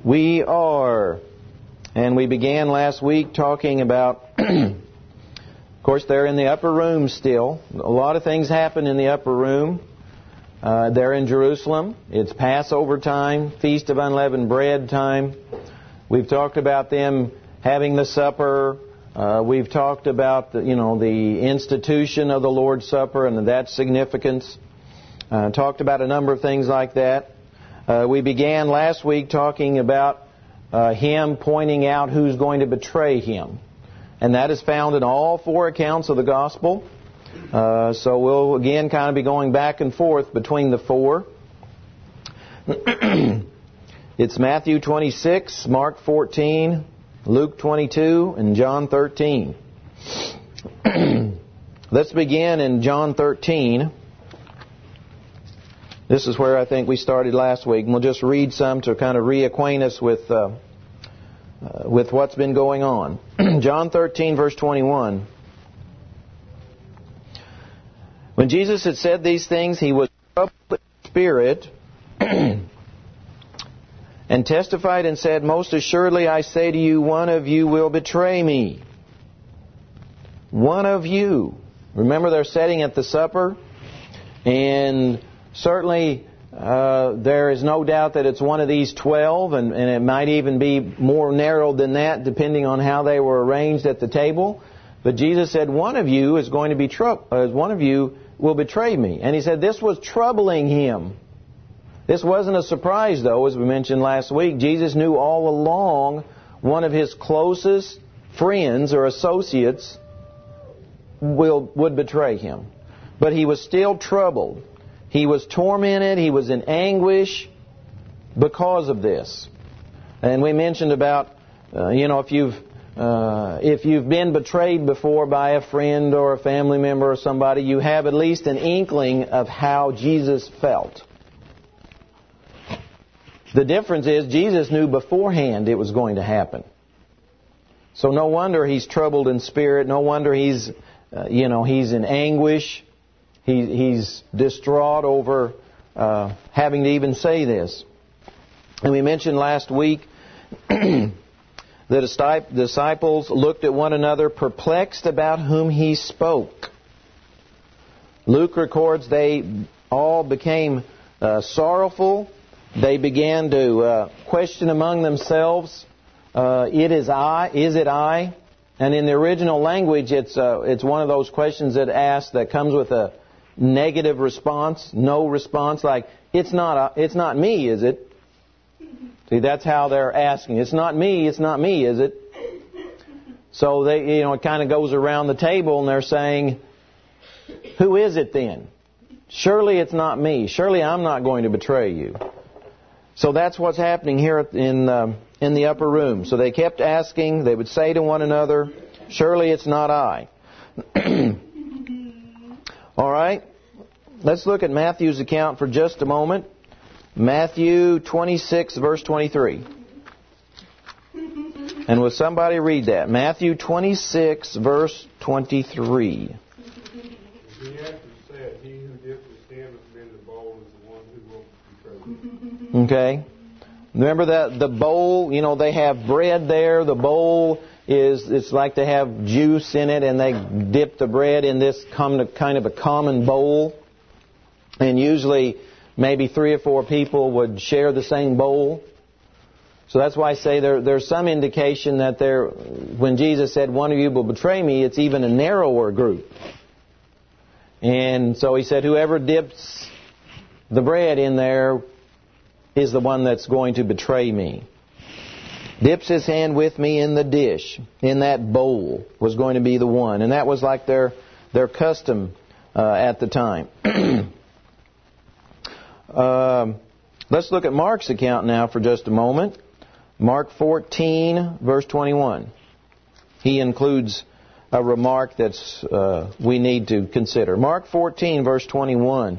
We are. And we began last week talking about, of course, they're in the upper room still. A lot of things happen in the upper room. They're in Jerusalem. It's Passover time, Feast of Unleavened Bread time. We've talked about them having the supper. We've talked about the institution of the Lord's Supper and that significance. Talked about a number of things like that. We began last week talking about Him pointing out who's going to betray Him. And that is found in all four accounts of the Gospel. So we'll again kind of be going back and forth between the four. It's Matthew 26, Mark 14, Luke 22, and John 13. Let's begin in John 13. This is where I think we started last week. And we'll just read some to kind of reacquaint us with what's been going on. John 13, verse 21. When Jesus had said these things, He was troubled in spirit and testified and said, "Most assuredly I say to you, one of you will betray me." One of you. Remember, they're sitting at the supper, and certainly there is no doubt that it's one of these 12, and it might even be more narrowed than that, depending on how they were arranged at the table. But Jesus said, "One of you is going to be one of you will betray me." And He said this was troubling Him. This wasn't a surprise, though, as we mentioned last week. Jesus knew all along one of His closest friends or associates would betray Him. But He was still troubled. He was tormented. He was in anguish because of this. And we mentioned about, if you've been betrayed before by a friend or a family member or somebody, you have at least an inkling of how Jesus felt. The difference is Jesus knew beforehand it was going to happen. So no wonder He's troubled in spirit. No wonder He's in anguish. He's distraught over having to even say this. And we mentioned last week the disciples looked at one another, perplexed about whom He spoke. Luke records they all became sorrowful. They began to question among themselves, "It is I? Is it I?" And in the original language, it's one of those questions that comes with a negative response, no response, like it's not me, is it? See, that's how they're asking. It's not me, is it? So they, it kind of goes around the table and they're saying, "Who is it then? Surely it's not me. Surely I'm not going to betray you." So that's what's happening here in the upper room. So they kept asking. They would say to one another, "Surely it's not I." All right. Let's look at Matthew's account for just a moment. Matthew 26, verse 23. And will somebody read that? Matthew 26, verse 23. He actually said, "He who dips his hand in the bowl is the one who will betray him." Okay. Remember that the bowl, they have bread there. The bowl it's like they have juice in it, and they dip the bread in this kind of a common bowl. And usually maybe 3 or 4 people would share the same bowl. So that's why I say there's some indication that when Jesus said, "One of you will betray me," it's even a narrower group. And so He said, whoever dips the bread in there is the one that's going to betray me. Dips his hand with me in the dish, in that bowl, was going to be the one. And that was like their custom at the time. Let's look at Mark's account now for just a moment. Mark 14, verse 21. He includes a remark that's we need to consider. Mark 14, verse 21.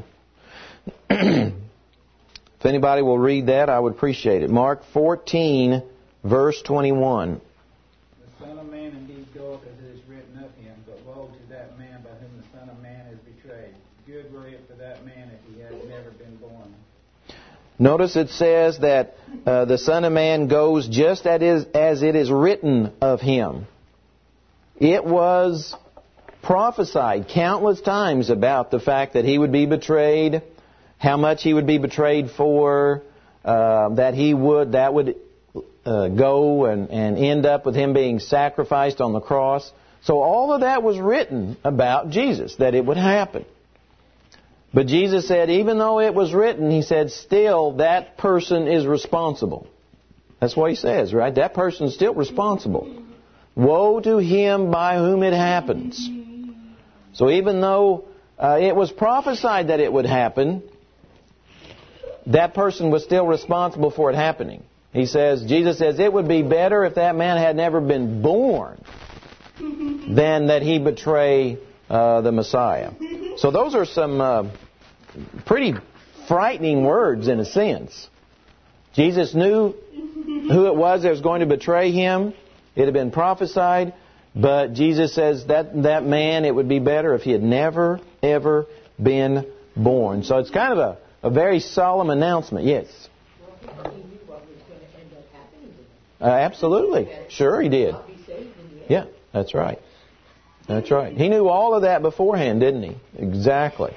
If anybody will read that, I would appreciate it. Mark 14, verse 21. The Son of Man indeed goeth as it is written of Him, but woe to that man by whom the Son of Man is betrayed. Good were it for that man if he had never been born. Notice it says that the Son of Man goes just as it is written of Him. It was prophesied countless times about the fact that He would be betrayed, how much He would be betrayed for, that would go and end up with Him being sacrificed on the cross. So all of that was written about Jesus, that it would happen. But Jesus said, even though it was written, He said, still that person is responsible. That's what He says, right? That person is still responsible. Woe to him by whom it happens. So even though it was prophesied that it would happen, that person was still responsible for it happening. Jesus says, it would be better if that man had never been born than that he betray the Messiah. So those are some pretty frightening words in a sense. Jesus knew who it was that was going to betray Him. It had been prophesied. But Jesus says that man, it would be better if he had never, ever been born. So it's kind of a very solemn announcement. Yes? Well, he knew what was going to end up happening to him. Absolutely. Sure he did. Yeah, that's right. That's right. He knew all of that beforehand, didn't he? Exactly.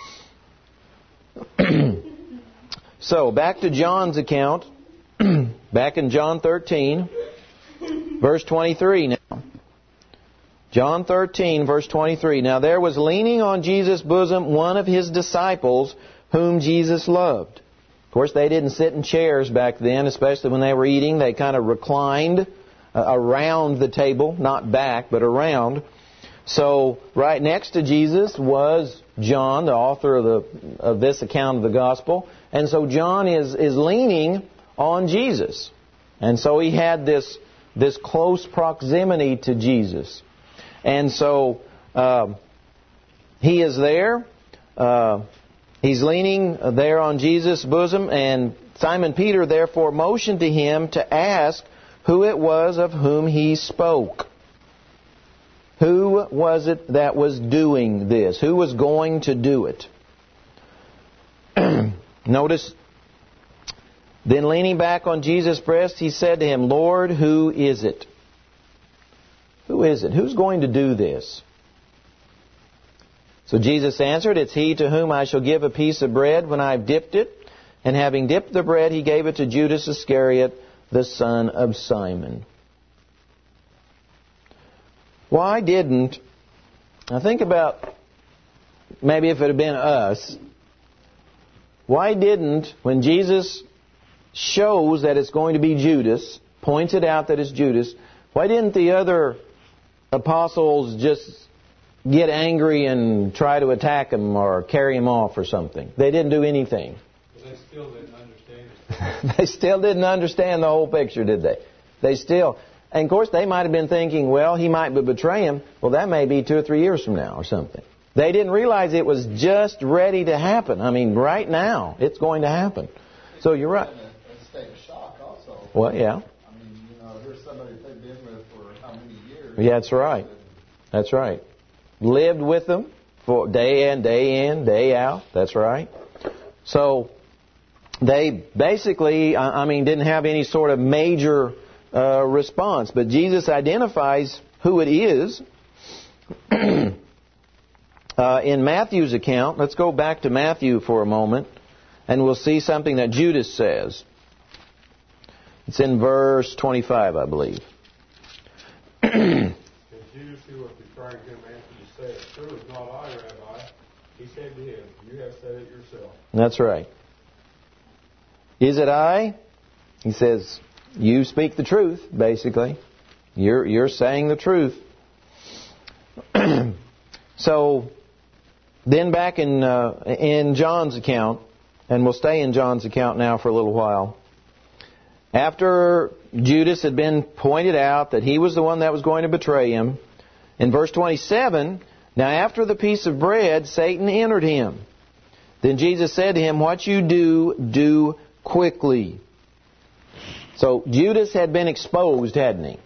So, back to John's account. Back in John 13, verse 23 now. John 13, verse 23. Now there was leaning on Jesus' bosom one of His disciples whom Jesus loved. Of course, they didn't sit in chairs back then, especially when they were eating. They kind of reclined around the table, not back, but around. So right next to Jesus was John, the author of this account of the gospel. And so John is leaning on Jesus. And so he had this close proximity to Jesus. And so he is there. He's leaning there on Jesus' bosom. And Simon Peter therefore motioned to him to ask who it was of whom he spoke. Who was it that was doing this? Who was going to do it? Notice, then leaning back on Jesus' breast, he said to him, Lord, who is it? Who is it? Who's going to do this? So Jesus answered, it's he to whom I shall give a piece of bread when I've dipped it. And having dipped the bread, he gave it to Judas Iscariot, the son of Simon. Why didn't, now think about maybe if it had been us, why didn't, when Jesus shows that it's going to be Judas, points it out that it's Judas, why didn't the other apostles just get angry and try to attack him or carry him off or something? They didn't do anything. They still didn't understand. They still didn't understand the whole picture, did they? And of course, they might have been thinking, well, he might betray him. Well, that may be 2 or 3 years from now or something. They didn't realize it was just ready to happen. I mean, right now, it's going to happen. So you're right. In a state of shock also. Well, yeah. I mean, here's somebody they've been with for how many years? Yeah, that's right. That's right. Lived with them for day in, day out. That's right. So they basically, didn't have any sort of major response. But Jesus identifies who it is. In Matthew's account, let's go back to Matthew for a moment, and we'll see something that Judas says. It's in verse 25, I believe. And Judas, who was betraying him, answered and said, Surely not I, Rabbi. He said to him, You have said it yourself. That's right. Is it I? He says, you speak the truth, basically. You're saying the truth. So, then back in John's account, and we'll stay in John's account now for a little while. After Judas had been pointed out that he was the one that was going to betray him, in verse 27, now after the piece of bread, Satan entered him. Then Jesus said to him, What you do, do quickly. So Judas had been exposed, hadn't he?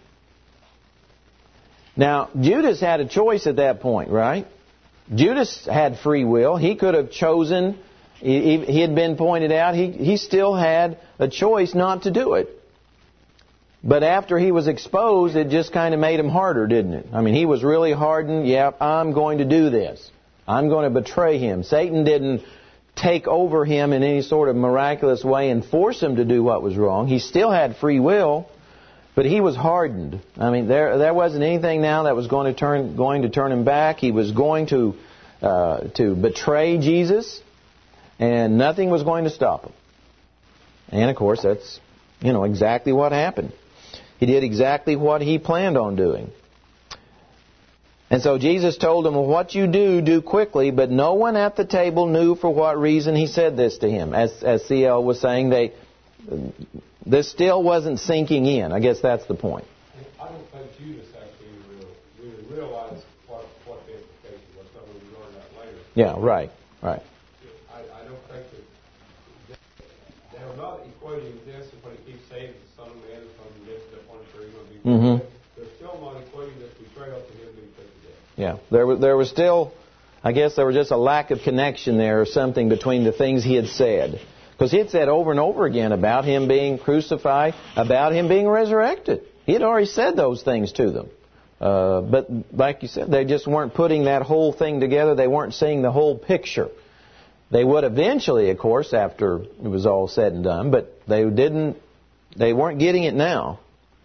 Now, Judas had a choice at that point, right? Judas had free will. He could have chosen he had been pointed out, he still had a choice not to do it. But after he was exposed, it just kind of made him harder, didn't it? I mean, he was really hardened. Yeah, I'm going to do this. I'm going to betray him. Satan didn't take over him in any sort of miraculous way and force him to do what was wrong. He still had free will, but he was hardened. I mean, there wasn't anything now that was going to turn him back. He was going to betray Jesus, and nothing was going to stop him. And of course, that's exactly what happened. He did exactly what he planned on doing. And so Jesus told him, well, what you do quickly, but no one at the table knew for what reason he said this to him. As C.L. was saying, this still wasn't sinking in. I guess that's the point. I don't think Judas actually really realized what the implication was. So we learn that later. Yeah, right. I don't think that they were not equating this when he keeps saying the Son of Man is going to be lifted up on a tree, going to be dead. They're still not equating this betrayal to him being put to death. Yeah, there was still, I guess there was just a lack of connection there or something between the things he had said. Because he had said over and over again about him being crucified, about him being resurrected. He had already said those things to them. But like you said, they just weren't putting that whole thing together. They weren't seeing the whole picture. They would eventually, of course, after it was all said and done, but they weren't getting it now.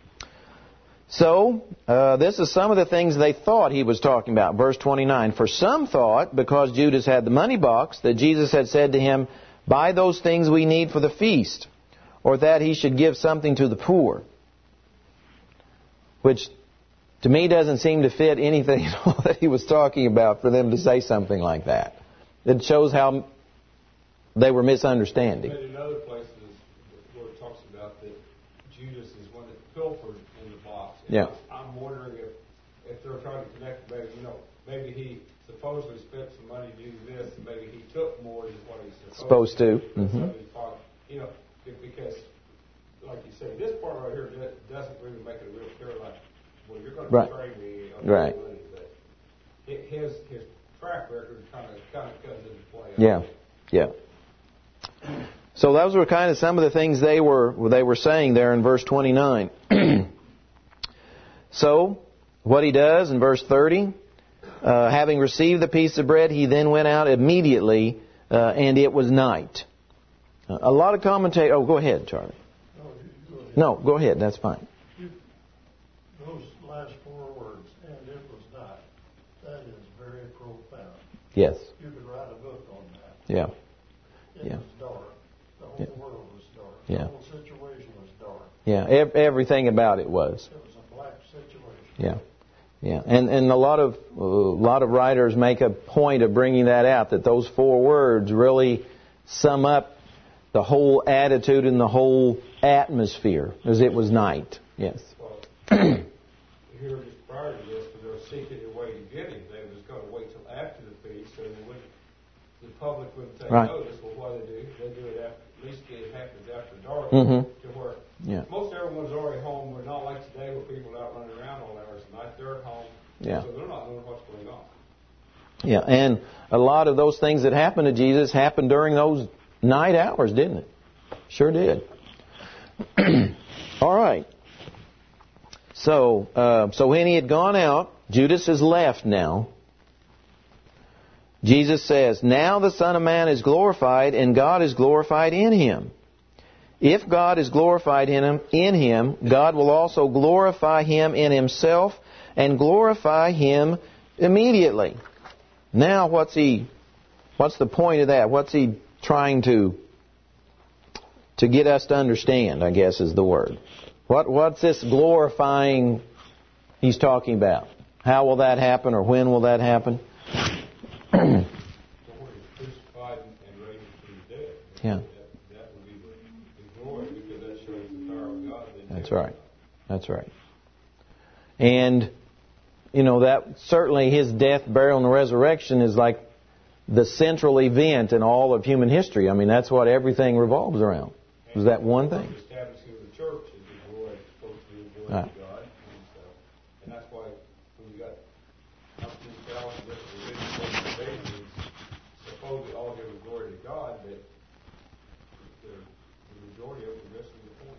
So, this is some of the things they thought he was talking about. Verse 29, for some thought, because Judas had the money box, that Jesus had said to him, buy those things we need for the feast, or that he should give something to the poor. Which, to me, doesn't seem to fit anything that he was talking about for them to say something like that. It shows how they were misunderstanding. But in other places where it talks about that Judas is one that pilfered in the box. Yeah. I'm wondering if they're trying to connect, maybe he supposedly spent some money doing this, and maybe he took more than what he's supposed to. Because, like you say, this part right here doesn't really make it real clear, like, well, you're going to betray me on money. But his track record kind of comes into play. Yeah. So those were kind of some of the things they were saying there in verse 29. So, what he does in verse 30, having received the piece of bread, he then went out immediately, and it was night. A lot of commentators... Oh, go ahead, Charlie. No, go ahead. That's fine. Those last 4 words, and it was night, that is very profound. Yes. You could write a book on that. Yeah. It was dark. The whole world was dark. Yeah. The whole situation was dark. Yeah, everything about it was. It was a black situation. Yeah, and a lot of writers make a point of bringing that out, that those 4 words really sum up the whole attitude and the whole atmosphere, as it was night. Yes. Well, here just prior to this, when they were seeking a way to get him, they was going to wait till after the feast, so the public wouldn't take notice. Well, what they do it after, at least it happens after dark, to where most everyone's already home. We're not like today where people are out running around all hours of the night. They're at home, so they're not knowing what's going on. Yeah, and a lot of those things that happened to Jesus happened during those night hours, didn't it? Sure did. All right. So when he had gone out, Judas is left now. Jesus says, now the Son of Man is glorified, and God is glorified in him. If God is glorified in him, God will also glorify him in himself and glorify him immediately. Now what's the point of that? What's he trying to get us to understand, I guess is the word. What's this glorifying he's talking about? How will that happen, or when will that happen? Yeah. That would be the glory, because that shows the power of God. That's right. And, that certainly his death, burial, and resurrection is like the central event in all of human history. I mean, that's what everything revolves around. Is that one thing? Establishing the church is the glory, supposed to be the glory of God. And that's why when you got up to 2,000 different religions, supposedly all giving glory to God,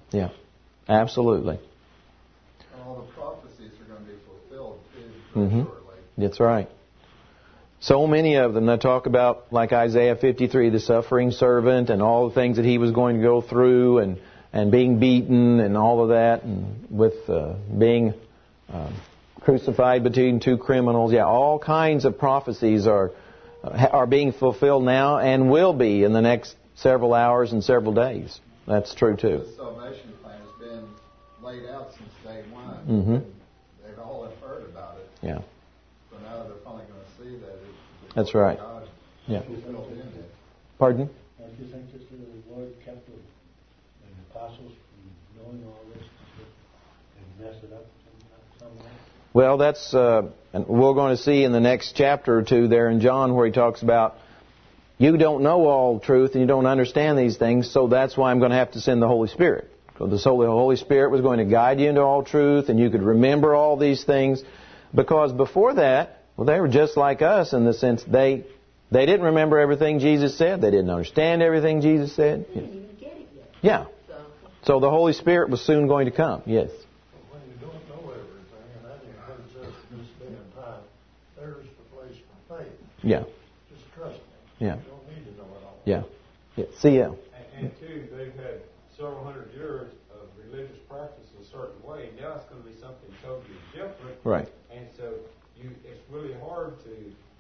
Yeah. Absolutely. All the prophecies are going to be fulfilled too, Mm-hmm. shortly. That's right. So many of them that talk about, like Isaiah 53, the suffering servant and all the things that he was going to go through and being beaten and all of that, and with being crucified between two criminals. Yeah, all kinds of prophecies are being fulfilled now and will be in the next several hours and several days. That's true too. The salvation plan has been laid out since day one. Mm-hmm. They've all have heard about it. Yeah. So now they're finally going to see that That's right. God Yeah. fulfilled in it. Pardon? Don't you think that the Lord kept the apostles from knowing all this and mess it up somehow? Well, that's and we're going to see in the next chapter or two there in John where he talks about you don't know all truth and you don't understand these things, so that's why I'm going to have to send the Holy Spirit. So the Holy Spirit was going to guide you into all truth, and you could remember all these things. Because before that, well, they were just like us in the sense they didn't remember everything Jesus said. They didn't understand everything Jesus said. They didn't even get it yet. Yeah. So the Holy Spirit was soon going to come. Yes. When you don't know everything, and that includes us in this day and time, there's the place for faith. Yeah. Just trust me. Yeah. You don't need to know it all. Yeah. Yeah. C.L. And two, they've had several hundred years of religious practice a certain way. Now it's going to be something totally different. Right. And so it's really hard to,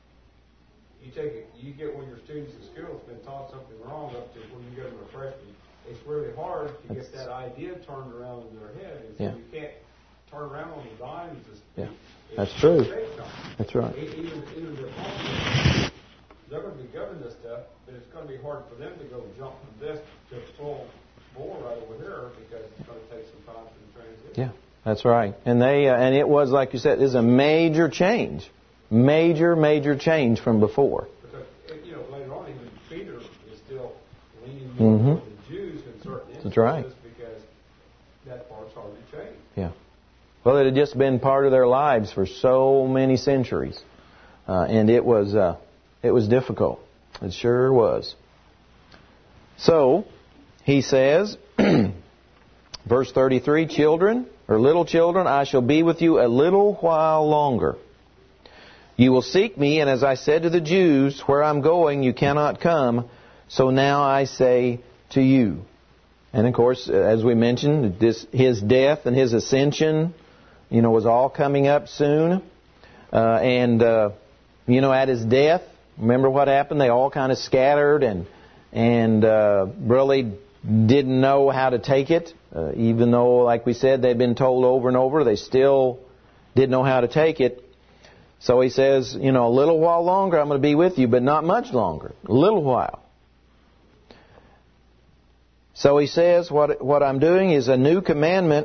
you get one of your students in school that's been taught something wrong up to when you go to a freshman. It's really hard to get that idea turned around in their head. And so Yeah. you can't turn around on the dime and just. Yeah. That's true. That's right. Even the apostles, they're going to be governing this stuff, but it's going to be hard for them to go jump from this to full bore right over here because it's going to take some time for the transition. Yeah. That's right. And and it was, like you said, is a major change. Major change from before. Because, later on, even Peter is still leaning Mm-hmm. more toward the Jews in certain instances. That's right. Because that part's hard to change. Yeah. Well, it had just been part of their lives for so many centuries. And it was difficult. It sure was. So, he says, verse 33, children, or little children, I shall be with you a little while longer. You will seek me, and as I said to the Jews, where I'm going, you cannot come. So now I say to you. And of course, as we mentioned, his death and his ascension, was all coming up soon. At his death, remember what happened? They all kind of scattered and really didn't know how to take it. Even though, like we said, they'd been told over and over, they still didn't know how to take it. So he says, a little while longer I'm going to be with you, but not much longer. A little while. So he says, what I'm doing is a new commandment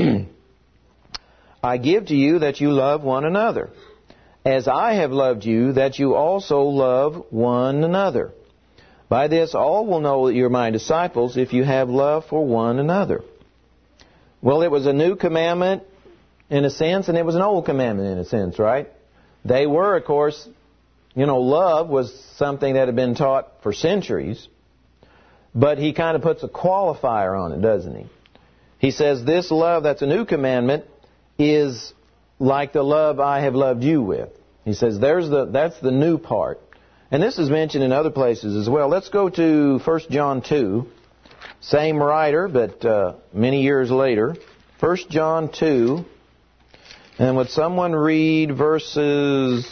I give to you, that you love one another. As I have loved you, that you also love one another. By this all will know that you're my disciples, if you have love for one another. Well, it was a new commandment in a sense, and it was an old commandment in a sense, right? They were, of course, love was something that had been taught for centuries. But he kind of puts a qualifier on it, doesn't he? He says, this love that's a new commandment is like the love I have loved you with. He says, that's the new part. And this is mentioned in other places as well. Let's go to 1 John 2. Same writer, but many years later. 1 John 2. And would someone read verses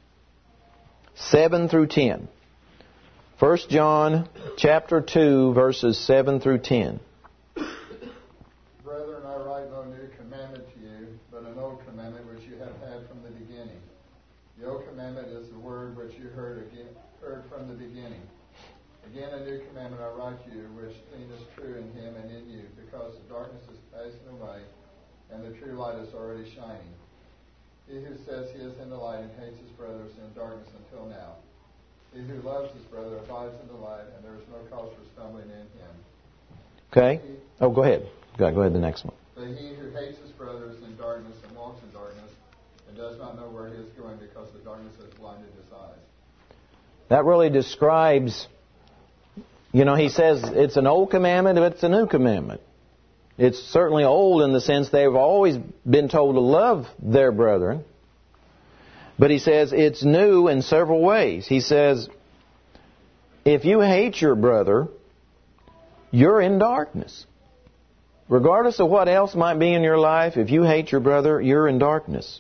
7 through 10? 1 John chapter 2, verses 7 through 10. Brethren, I write no new commandment to you, but an old commandment which you have had from the beginning. The old commandment is the word which you heard from the beginning. Again, a new commandment I write to you, which thing is true in him and in you, because the darkness is passing away, and the true light is already shining. He who says he is in the light and hates his brother is in darkness until now. He who loves his brother abides in the light, and there is no cause for stumbling in him. Okay. Oh, go ahead. Go ahead, the next one. But he who hates his brother is in darkness and walks in darkness, and does not know where he is going, because the darkness has blinded his eyes. That really describes, he says it's an old commandment, but it's a new commandment. It's certainly old in the sense they've always been told to love their brethren. But he says it's new in several ways. He says, if you hate your brother, you're in darkness. Regardless of what else might be in your life, if you hate your brother, you're in darkness.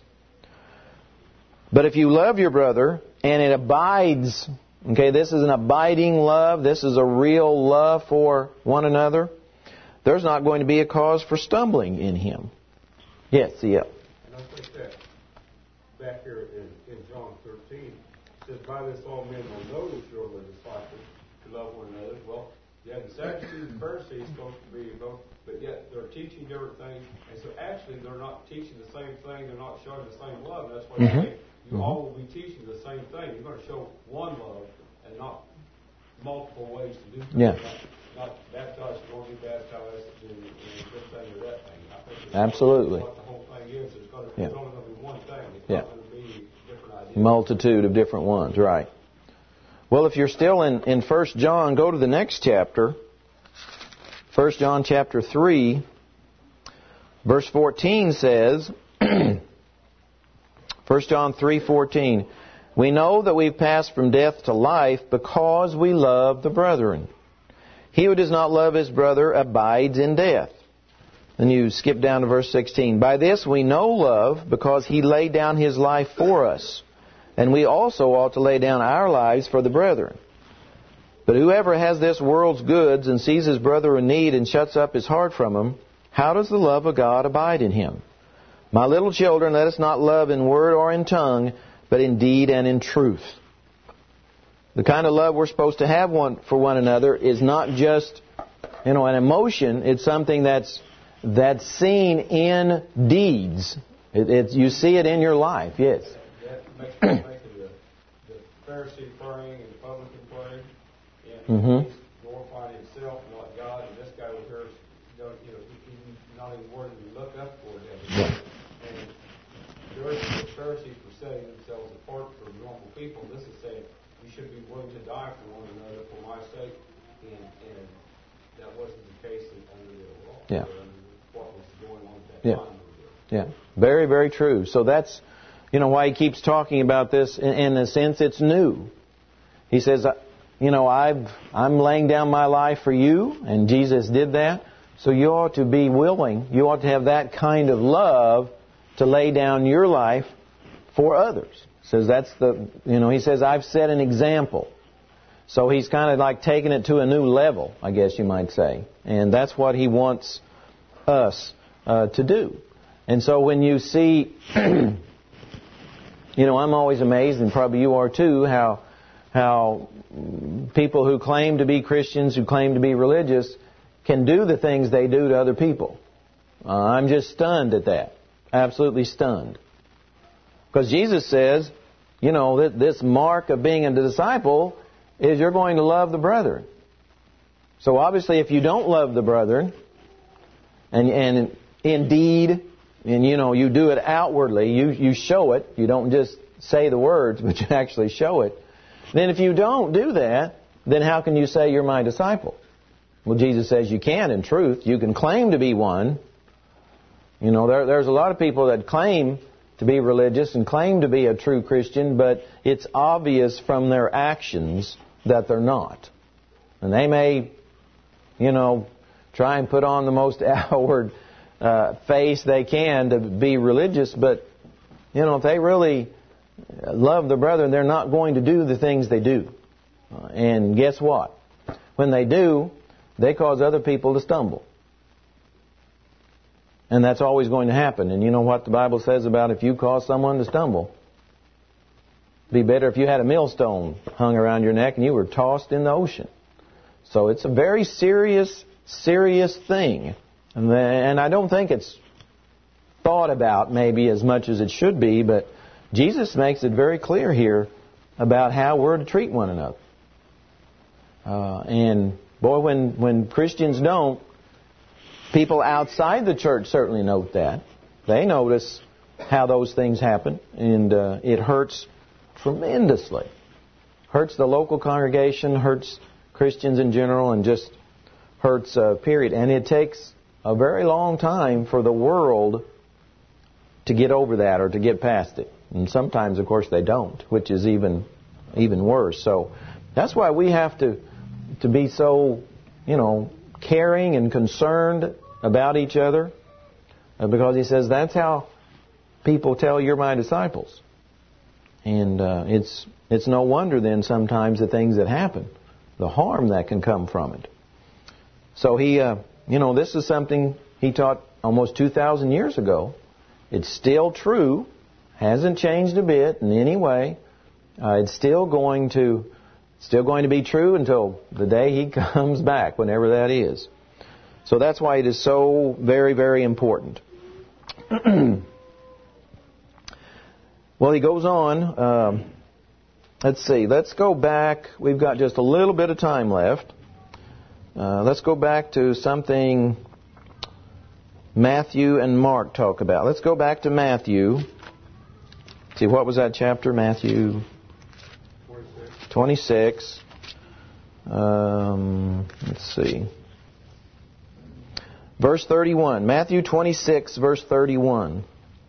But if you love your brother, and it abides, okay, this is an abiding love, this is a real love for one another, there's not going to be a cause for stumbling in him. Yes, yeah. And I think that back here in John 13, it says, by this all men will know that you're my disciples, to love one another. Well, yeah, the Sadducees and Pharisees are supposed to be both, but yet they're teaching different things. And so actually they're not teaching the same thing. They're not showing the same love. That's why they say you all will be teaching the same thing. You're going to show one love and not multiple ways to do things. Yeah. Not baptized, you won't be baptized, and this thing or that thing. I think Absolutely. What the whole thing is, it's only going to be one thing. It's Yeah. not going to be different ideas. Multitude of different ones, right. Well, if you're still in 1 John, go to the next chapter. 1 John chapter 3, verse 14 says, 1 John 3:14, we know that we've passed from death to life because we love the brethren. He who does not love his brother abides in death. Then you skip down to verse 16. By this we know love, because he laid down his life for us. And we also ought to lay down our lives for the brethren. But whoever has this world's goods and sees his brother in need and shuts up his heart from him, how does the love of God abide in him? My little children, let us not love in word or in tongue, but in deed and in truth. The kind of love we're supposed to have for one another is not just, an emotion. It's something that's seen in deeds. You see it in your life, yes. That makes me think of the Pharisee praying and the publican praying. And he's glorifying himself, not God. And this guy over here, he's not even worthy to look up for him. Yeah. And the Pharisees were setting themselves apart from normal people. This is saying, you should be willing to die for one another for my sake. And that wasn't the case under the law. Yeah. What was going on at that time. Yeah. Very, very true. So that's, why he keeps talking about this. In a sense, it's new. He says, I'm laying down my life for you, and Jesus did that. So you ought to be willing, you ought to have that kind of love to lay down your life for others. Says that's he says, I've set an example. So he's kind of like taking it to a new level, I guess you might say. And that's what he wants us to do. And so when you see, I'm always amazed, and probably you are too, how people who claim to be Christians, who claim to be religious, can do the things they do to other people. I'm just stunned at that. Absolutely stunned. Because Jesus says, that this mark of being a disciple is you're going to love the brethren. So obviously if you don't love the brethren, and indeed, and you do it outwardly, you show it, you don't just say the words, but you actually show it, then if you don't do that, then how can you say you're my disciple? Well, Jesus says you can in truth. You can claim to be one. There's a lot of people that claim to be religious and claim to be a true Christian, but it's obvious from their actions that they're not. And they may, try and put on the most outward face they can to be religious, but, if they really love the brethren, they're not going to do the things they do. And guess what? When they do, they cause other people to stumble. And that's always going to happen. And you know what the Bible says about if you cause someone to stumble? It'd be better if you had a millstone hung around your neck and you were tossed in the ocean. So it's a very serious, serious thing. And I don't think it's thought about maybe as much as it should be, but Jesus makes it very clear here about how we're to treat one another. And boy, when Christians don't, people outside the church certainly note that. They notice how those things happen, and it hurts tremendously. Hurts the local congregation, hurts Christians in general, and just hurts, period. And it takes a very long time for the world to get over that or to get past it. And sometimes, of course, they don't, which is even worse. So that's why we have to be so, caring and concerned about each other. Because he says that's how people tell you're my disciples. And it's no wonder then sometimes the things that happen, the harm that can come from it. So he, this is something he taught almost 2,000 years ago. It's still true, hasn't changed a bit in any way. It's still going to be true until the day he comes back, whenever that is. So that's why it is so very, very important. Well, he goes on. Let's see. Let's go back. We've got just a little bit of time left. Let's go back to something Matthew and Mark talk about. Let's go back to Matthew. See, what was that chapter? Matthew 26. Let's see. Verse 31. Matthew 26, verse 31.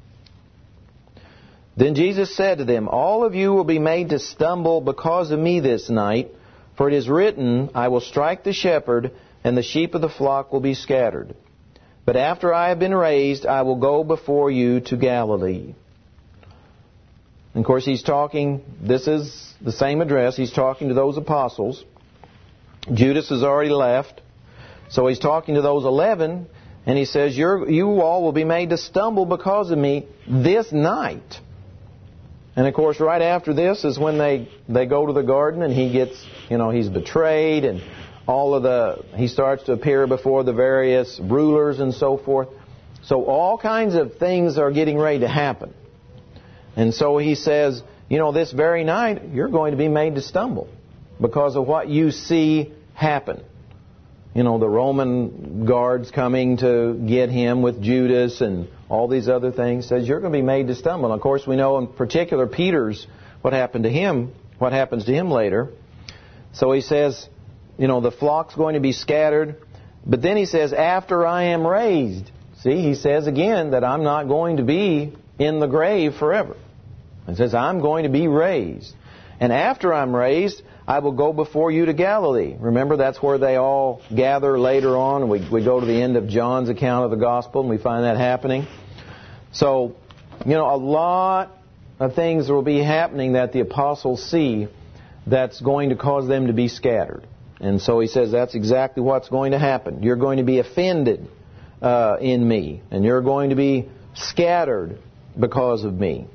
Then Jesus said to them, all of you will be made to stumble because of me this night, for it is written, I will strike the shepherd, and the sheep of the flock will be scattered. But after I have been raised, I will go before you to Galilee. And of course, he's talking, this is the same address, he's talking to those apostles. Judas has already left. So he's talking to those 11, and he says, you all will be made to stumble because of me this night. And of course, right after this is when they go to the garden, and he gets, he's betrayed, and he starts to appear before the various rulers and so forth. So all kinds of things are getting ready to happen. And so he says, this very night, you're going to be made to stumble because of what you see happen. The Roman guards coming to get him with Judas and all these other things. Says you're going to be made to stumble. And of course, we know in particular what happens to him later. So he says, the flock's going to be scattered. But then he says, after I am raised. See, he says again that I'm not going to be in the grave forever. He says, I'm going to be raised. And after I'm raised, I will go before you to Galilee. Remember, that's where they all gather later on. We go to the end of John's account of the gospel, and we find that happening. So, a lot of things will be happening that the apostles see that's going to cause them to be scattered. And so he says that's exactly what's going to happen. You're going to be offended in me, and you're going to be scattered because of me.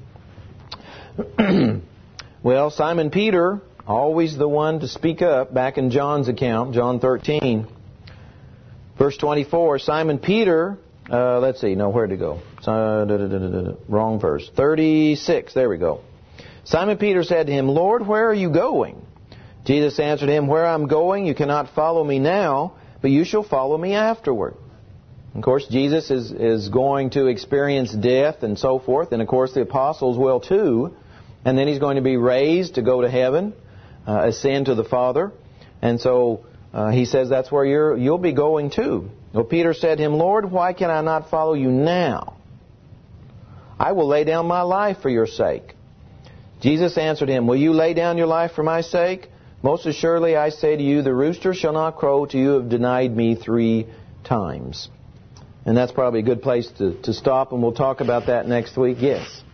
Well, Simon Peter, always the one to speak up, back in John's account, John 13, verse 24, Simon Peter, let's see, no, where'd it go? Wrong verse. 36, there we go. Simon Peter said to him, Lord, where are you going? Jesus answered him, where I'm going, you cannot follow me now, but you shall follow me afterward. Of course, Jesus is going to experience death and so forth, and of course the apostles will too. And then he's going to be raised to go to heaven, ascend to the Father. And so he says that's where you'll be going too. Well, Peter said to him, Lord, why can I not follow you now? I will lay down my life for your sake. Jesus answered him, will you lay down your life for my sake? Most assuredly I say to you, the rooster shall not crow till you have denied me 3 times. And that's probably a good place to stop, and we'll talk about that next week. Yes.